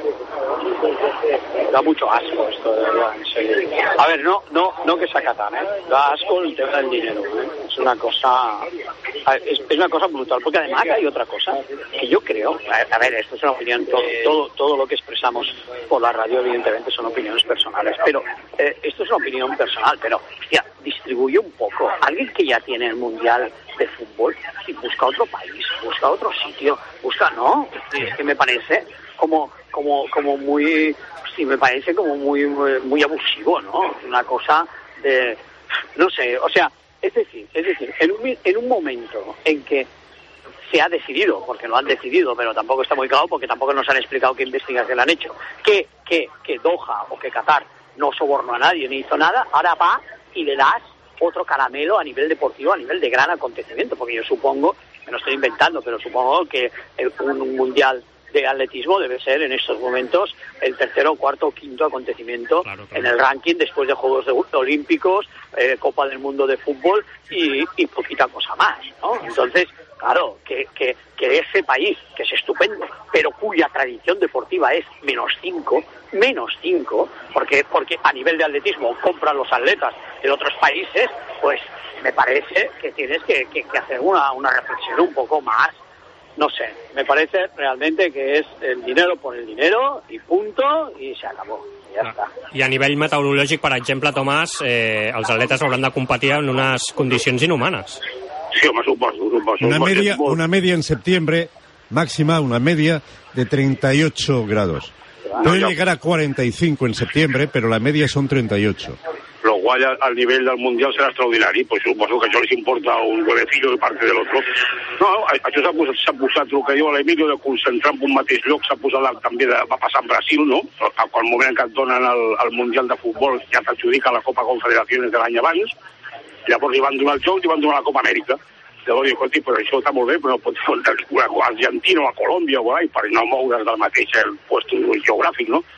Da mucho asco esto, de verdad, en serio. A ver, no, no, no que sea Qatar, ¿eh? Da asco el tema del dinero, ¿eh? Es una cosa, es, es una cosa brutal, porque además hay otra cosa que yo creo, a, a ver, esto es una opinión, todo, todo, todo lo que expresamos por la radio evidentemente son opiniones personales, pero eh, esto es una opinión personal, pero, hostia, distribuye un poco. Alguien que ya tiene el Mundial de fútbol, y busca otro país, busca otro sitio, busca, no, es que me parece como, como, como muy... Sí, me parece como muy, muy muy abusivo, ¿no? Una cosa de, no sé, o sea, es decir, es decir, en un, en un momento en que se ha decidido, porque lo han decidido, pero tampoco está muy claro, porque tampoco nos han explicado qué investigación han hecho, que, que, que Doha o que Qatar no sobornó a nadie ni hizo nada, ahora va y le das otro caramelo a nivel deportivo, a nivel de gran acontecimiento, porque yo supongo, me lo estoy inventando, pero supongo que el, un, un mundial de atletismo debe ser en estos momentos el tercero, cuarto o quinto acontecimiento claro, claro. en el ranking después de Juegos de, Olímpicos, eh, Copa del Mundo de fútbol y, y poquita cosa más, ¿no? Entonces, claro, que, que, que ese país, que es estupendo, pero cuya tradición deportiva es menos cinco, menos cinco, porque, porque a nivel de atletismo compran los atletas de otros países, pues me parece que tienes que, que, que hacer una, una reflexión un poco más. No sé, me parece realmente que es el dinero por el dinero i punto, i se acabó, i ja està. I a nivell meteorològic, per exemple, Tomàs, eh, els atletes hauran de competir en unes condicions inhumanes. Sí, home, suposo, suposo. Una media, una media en septiembre, máxima, una media de treinta y ocho grados. Puede no, llegar a cuarenta y cinco en septiembre, pero la media son treinta y ocho. Lo cual al nivel del Mundial serà extraordinari, pues suposo que això les importa un huevecillo de parte de l'altre. No, això s'ha posat, s'ha posat el que diu l'Emilio de concentrar en un mateix lloc, s'ha posat també, de, va passar en Brasil, no? Al moment que et donen el, el Mundial de Futbol ja t'adjudica la Copa Confederaciones de l'any abans, llavors li van donar el joc i li van donar la Copa Amèrica. Llavors diu, escolti, però això està molt bé, però no pots fer a Argentina o a Colòmbia o a per no moure's del mateix puesto geogràfic, no?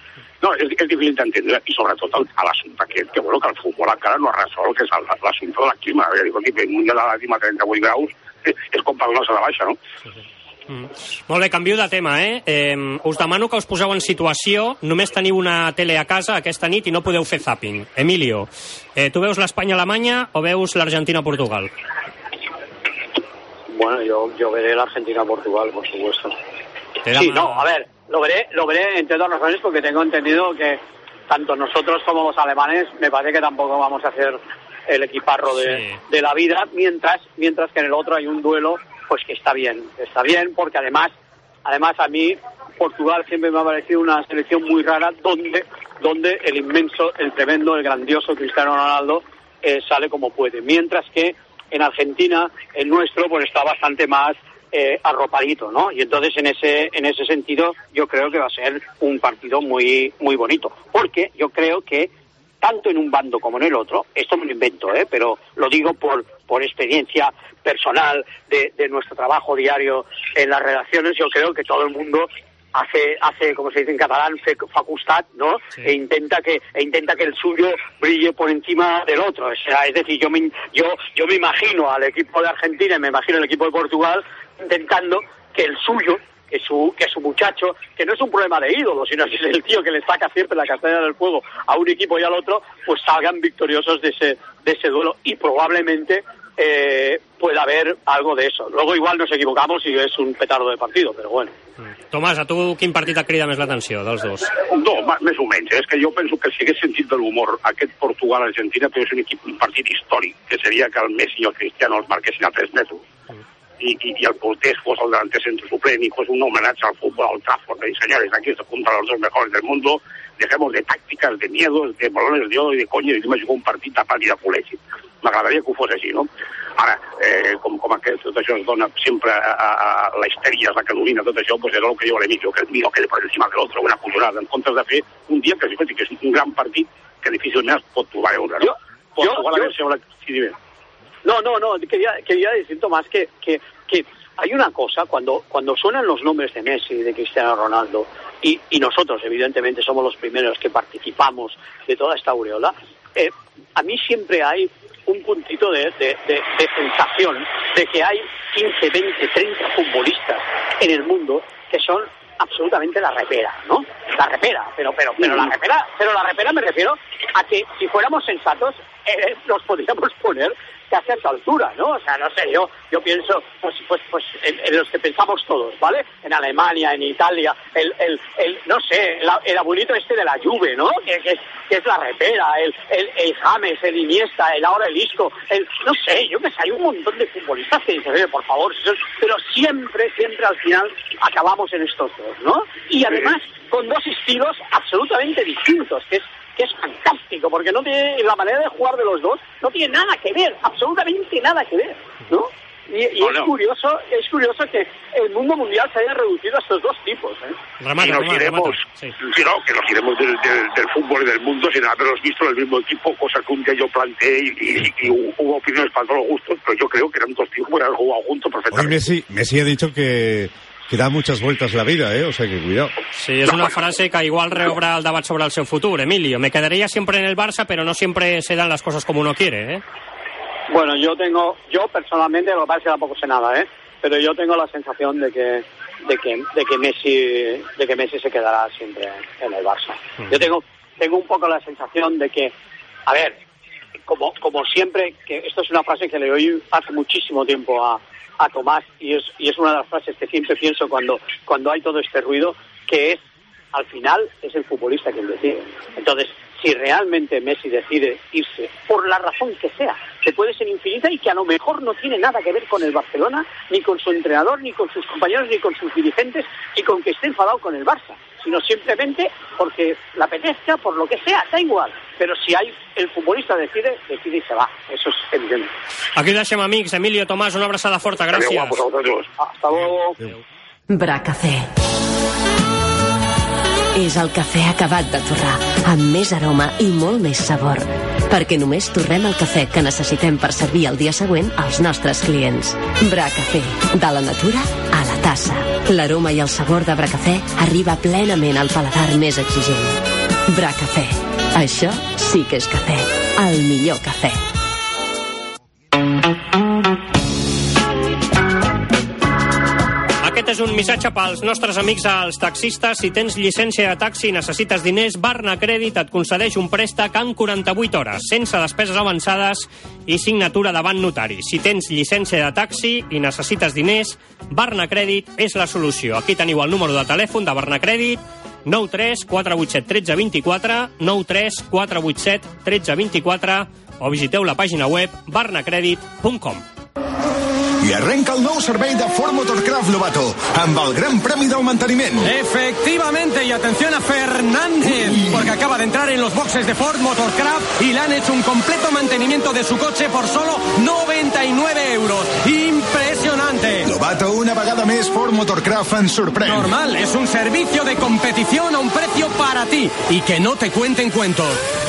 No, és, és difícil d'entendre, i sobretot el, a l'assumpte aquest, que, bueno, que el futbol encara no ha resolt, que és el, l'assumpte de la clima. Escolti, un mundial de la clima a trenta-vuit graus és, és com per donar-se de baixa, no? Mm. Molt bé, canvio de tema, eh? eh? Us demano que us poseu en situació, només teniu una tele a casa aquesta nit i no podeu fer zapping. Emilio, eh, tu veus l'Espanya-Alemanya o veus l'Argentina-Portugal? Bueno, yo, yo veré la Argentina-Portugal, por supuesto. Sí, no, a ver, lo veré, lo veré entre dos razones, porque tengo entendido que tanto nosotros como los alemanes me parece que tampoco vamos a hacer el equiparro de, sí. de la vida, mientras mientras que en el otro hay un duelo pues que está bien, está bien, porque además además a mí Portugal siempre me ha parecido una selección muy rara donde donde el inmenso, el tremendo, el grandioso Cristiano Ronaldo eh, sale como puede, mientras que en Argentina el nuestro pues está bastante más Eh, arropadito, ¿no? Y entonces en ese en ese sentido yo creo que va a ser un partido muy muy bonito, porque yo creo que tanto en un bando como en el otro, esto me lo invento, ¿eh? Pero lo digo por por experiencia personal de, de nuestro trabajo diario en las redacciones, yo creo que todo el mundo hace, hace como se dice en catalán, facultad, ¿no? Sí. E intenta que e intenta que el suyo brille por encima del otro. O sea, es decir, yo me, yo, yo me imagino al equipo de Argentina y me imagino al equipo de Portugal intentando que el suyo, que su, que su muchacho, que no es un problema de ídolo, sino que es el tío que le saca siempre la castaña del fuego a un equipo y al otro, pues salgan victoriosos de ese, de ese duelo, y probablemente eh, pueda haber algo de eso. Luego igual nos equivocamos y es un petardo de partido, però bueno. Tomàs, a tu quin partit et crida més l'atenció dels dos? No, més o menys. És que jo penso que si hagués sentit de l'humor aquest Portugal-Argentina, però és un, equip, un partit històric, que seria que el Messi i el Cristiano els marquessin a tres metres. I, i, i el porter fos el delanter centro suplent y fos un homenaje al fútbol, al Trafford, y señores, aquí se juntan los dos mejores del mundo, dejemos de tácticas, de miedos, de balones de oro y de coño, i me jugo un partit a pal i de col·legi. M'agradaria que ho fos així, no? Ara, eh, com, com aquest, tot això es dona sempre a, a, a la histeria, a la que domina tot això, pues és el que diu l'Emilio, que el mío quede por encima del otro, una punyolada, en comptes de fer un dia que, que és un gran partit que difícilment es pot trobar veure, no? Jo, jo, jo... Si la... sí, dime. No, no, no, quería, quería decir, Tomás, que, que, que hay una cosa, cuando, cuando suenan los nombres de Messi, de Cristiano Ronaldo, y, y nosotros, evidentemente, somos los primeros que participamos de toda esta aureola, eh, a mí siempre hay un puntito de, de, de, de sensación de que hay quince, veinte, treinta futbolistas en el mundo que son absolutamente la repera, ¿no? La repera, pero pero pero la repera, pero la repera me refiero a que si fuéramos sensatos eh, nos podríamos poner casi a esa altura, ¿no? O sea, no sé, yo yo pienso pues pues pues en, en los que pensamos todos, ¿vale? En Alemania, en Italia, el el el no sé, el, el abuelito este de la Juve, ¿no? Que, que, que es la repera, el el el James, el Iniesta, el ahora el Isco, el no sé, yo que sé, hay un montón de futbolistas que dicen, oye, por favor, pero siempre siempre al final acabamos en estos dos, ¿no? Y además con dos estilos absolutamente distintos, que es que es fantástico, porque no tiene la manera de jugar de los dos no tiene nada que ver, absolutamente nada que ver, ¿no? Y, y no, es no. curioso, es curioso que el mundo mundial se haya reducido a estos dos tipos, ¿eh? Remata, y nos remata, iremos, remata. Sí. Sí, no, que nos iremos del, del, del fútbol y del mundo sin haberlos visto en el mismo equipo, cosa que un día yo planteé y, y, y hubo opiniones para todos los gustos, pero yo creo que eran dos tipos que han jugado juntos perfectamente. Hoy Messi, Messi ha dicho que que da muchas vueltas la vida, ¿eh? O sea que cuidado. Sí, es una frase que igual reobra el debate sobre el seu futur. Emilio, me quedaría siempre en el Barça, pero no siempre se dan las cosas como uno quiere, ¿eh? Bueno, yo tengo, yo personalmente, lo que pasa es que tampoco sé nada, ¿eh? Pero yo tengo la sensación de que de que de que Messi de que Messi se quedará siempre en el Barça. Mm. Yo tengo tengo un poco la sensación de que, a ver, como como siempre, que esto es una frase que le oí hace muchísimo tiempo a a Tomás, y es y es una de las frases que siempre pienso cuando cuando hay todo este ruido, que es, al final, es el futbolista quien decide. Entonces, si realmente Messi decide irse, por la razón que sea, que puede ser infinita y que a lo mejor no tiene nada que ver con el Barcelona, ni con su entrenador, ni con sus compañeros, ni con sus dirigentes, y con que esté enfadado con el Barça, sino simplemente porque la apetezca, por lo que sea, da igual. Però si hay, el futbolista decide, decide y se va. Eso es evidente. Aquí deixem, amics. Emilio, Tomàs, una abraçada forta. Gràcies. Adéu, hasta luego. Bracafé. És el cafè acabat de torrar, amb més aroma i molt més sabor. Perquè només torrem el cafè que necessitem per servir el dia següent als nostres clients. Bracafé. De la natura a la tassa. L'aroma i el sabor de Bracafé arriba plenament al paladar més exigent. Bracafè. Això sí que és cafè. El millor cafè. Aquest és un missatge pels nostres amics els taxistes. Si tens llicència de taxi i necessites diners, Barnacrèdit et concedeix un préstec en quaranta-vuit hores, sense despeses avançades i signatura davant notari. Si tens llicència de taxi i necessites diners, Barnacrèdit és la solució. Aquí teniu el número de telèfon de Barnacrèdit, nou tres quatre vuit set tres tres dos quatre, nou tres quatre vuit set tres tres dos quatre, o visiteu la pàgina web barnacredit punt com. I arrenca el nou servei de Ford Motorcraft Lobato, amb el gran premi del manteniment. Efectivamente, y atención a Fernández, porque acaba de entrar en los boxes de Ford Motorcraft y le han hecho un completo mantenimiento de su coche por solo noventa y nueve euros. ¡Impresionante! Lobato, una vegada més, Ford Motorcraft ens sorprèn. Normal, es un servicio de competición a un precio para ti y que no te cuenten cuentos.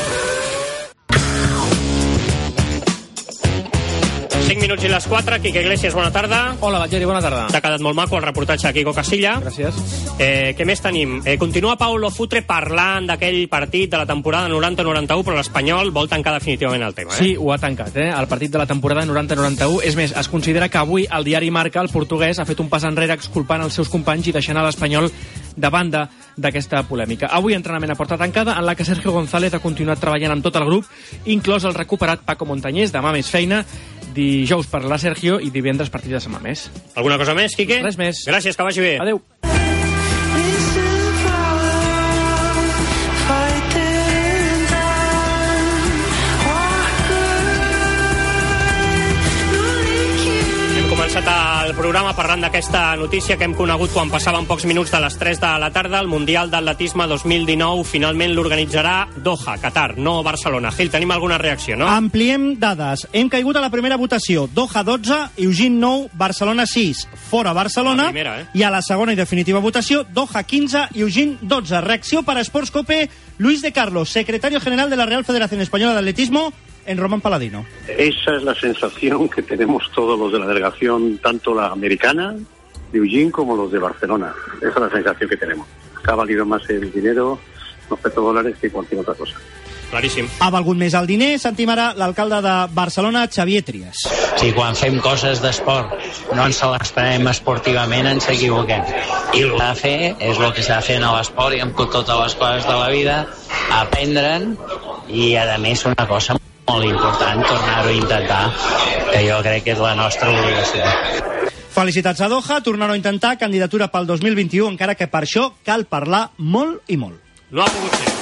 cinc minuts i les quatre. Quique Iglesias, bona tarda. Hola, Batlleri, bona tarda. T'ha quedat molt maco el reportatge de Quico Casilla. Gràcies. Eh, què més tenim? Eh, continua Paulo Futre parlant d'aquell partit de la temporada noranta noranta-u, però l'Espanyol vol tancar definitivament el tema. Eh? Sí, ho ha tancat, eh? El partit de la temporada noranta noranta-u. És més, es considera que avui el diari Marca, el portuguès, ha fet un pas enrere exculpant els seus companys i deixant a l'Espanyol de banda d'aquesta polèmica. Avui entrenament a porta tancada, en la que Sergio González ha continuat treballant amb tot el grup, inclòs el recuperat Paco Montañés. Demà més feina, dijous per la Sergio i divendres partit de setmana més. Alguna cosa més, Quique? Res més. Gràcies, que vagi bé. Adéu. Començat el programa parlant d'aquesta notícia que hem conegut quan passaven pocs minuts de les tres de la tarda. El Mundial d'Atletisme dos mil dinou finalment l'organitzarà Doha, Qatar, no Barcelona. Gil, tenim alguna reacció, no? Ampliem dades. Hem caigut a la primera votació. Doha dotze, Eugene nou, Barcelona sis. Fora Barcelona. Primera, eh? I a la segona i definitiva votació, Doha quinze, Eugene dotze. Reacció para Sports Cope, Luis de Carlos, secretario general de la Real Federación Española de Atletismo, en Román Paladino. Esa es la sensación que tenemos todos los de la delegación, tanto la americana de Eugene como los de Barcelona. Esa es la sensación que tenemos. Que ha valido más el dinero, los petrodólares, que cualquier otra cosa. Claríssim. Ha valgut més el diner, sentim ara l'alcalde de Barcelona, Xavier Trias. Si quan fem coses d'esport no ens les prenem esportivament, ens equivoquem. I el que s'ha de fer és el que s'ha de fer en l'esport i amb totes les coses de la vida, aprendre'n i, a més, una cosa molt important, tornar-ho a intentar, que jo crec que és la nostra obligació. Felicitats a Doha, tornar-ho a intentar, candidatura pel dos mil vint-i-u, encara que per això cal parlar molt i molt. No ha pogut ser.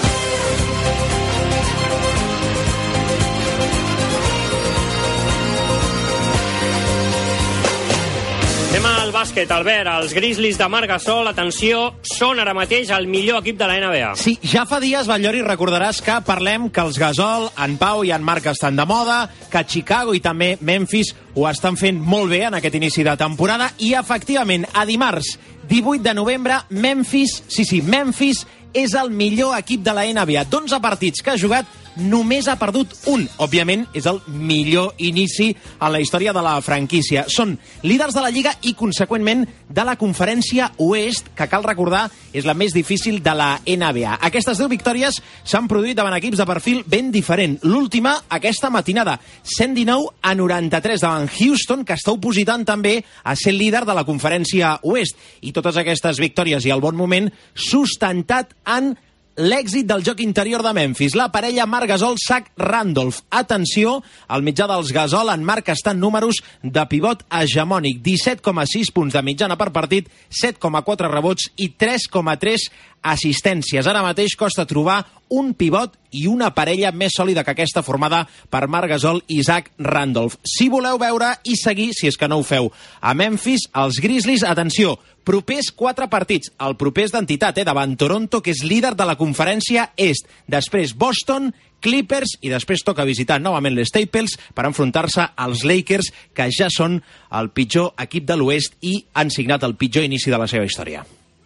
Anem al bàsquet, Albert. Els Grizzlies de Marc Gasol, atenció, són ara mateix el millor equip de la N B A. Sí, ja fa dies, Batllori, recordaràs que parlem que els Gasol, en Pau i en Marc estan de moda, que Chicago i també Memphis ho estan fent molt bé en aquest inici de temporada, i efectivament, a dimarts divuit de novembre, Memphis, sí, sí, Memphis és el millor equip de la N B A. d'onze partits que ha jugat, només ha perdut un. Òbviament, és el millor inici en la història de la franquícia. Són líders de la Lliga i, conseqüentment, de la Conferència Oest, que, cal recordar, és la més difícil de la N B A. Aquestes deu victòries s'han produït davant equips de perfil ben diferent. L'última, aquesta matinada, cent dinou a noranta-tres davant Houston, que està opositant també a ser líder de la Conferència Oest. I totes aquestes victòries i el bon moment sustentat en l'èxit del joc interior de Memphis, la parella Marc Gasol-Zach Randolph. Atenció, el mitjà dels Gasol en Marc està en números de pivot hegemònic, disset coma sis punts de mitjana per partit, set coma quatre rebots i tres coma tres assistències. Ara mateix costa trobar un pivot i una parella més sòlida que aquesta, formada per Marc Gasol i Zach Randolph. Si voleu veure i seguir, si és que no ho feu, a Memphis, els Grizzlies, atenció, propers quatre partits. El proper és d'entitat, eh, davant Toronto, que és líder de la Conferència Est. Després Boston, Clippers, i després toca visitar novament les Staples per enfrontar-se als Lakers, que ja són el pitjor equip de l'Oest i han signat el pitjor inici de la seva història.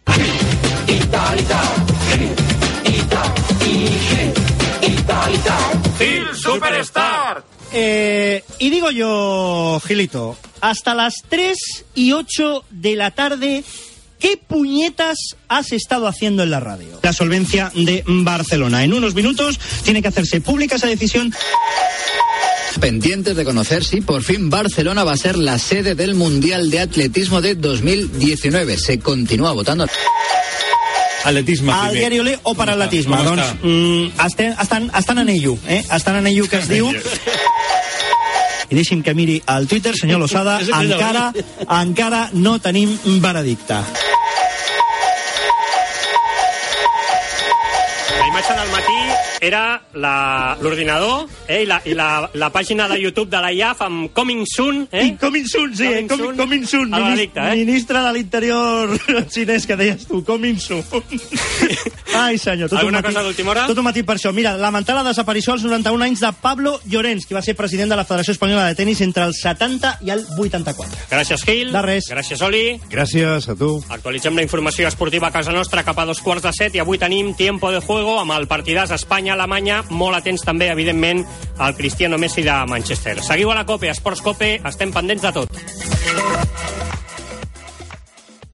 Gil Superstar. Eh, y digo yo, Gilito, hasta las tres y ocho de la tarde ¿qué puñetas has estado haciendo en la radio? La solvencia de Barcelona. En unos minutos tiene que hacerse pública esa decisión. Pendientes de conocer si por fin Barcelona va a ser la sede del Mundial de Atletismo de dos mil diecinueve. Se continúa votando. Atletisme. Al diari Olé o per atletisme. Doncs mm, estem, estan, estan en ello, eh? Estan en ello, que es diu. I deixi'm que miri al Twitter, senyor Losada, encara, encara no tenim veredicte. La imatge del matí era l'ordinador eh, i, la, i la, la pàgina de YouTube de la I A F amb Coming Soon. Eh? I Coming Soon, sí, coming, coming, coming Soon. El veredicte, eh? Ministre de l'Interior xinès, que deies tu, Coming Soon. Ai, senyor. Tot Alguna un matí, cosa d'última hora? Tot un matí per això. Mira, lamentar la desaparició als noranta-un anys de Pablo Llorens, que va ser president de la Federació Espanyola de Tenis entre el setanta i el vuitanta-quatre. Gràcies, Gil. De res. Gràcies, Oli. Gràcies a tu. Actualitzem la informació esportiva a casa nostra cap a dos quarts de set i avui tenim Tiempo de Juego amb el partidàs Espanya-Alemanya. Molt atents també, evidentment, al Cristiano Messi de Manchester. Seguiu a la COPE, Esports COPE, estem pendents de tot.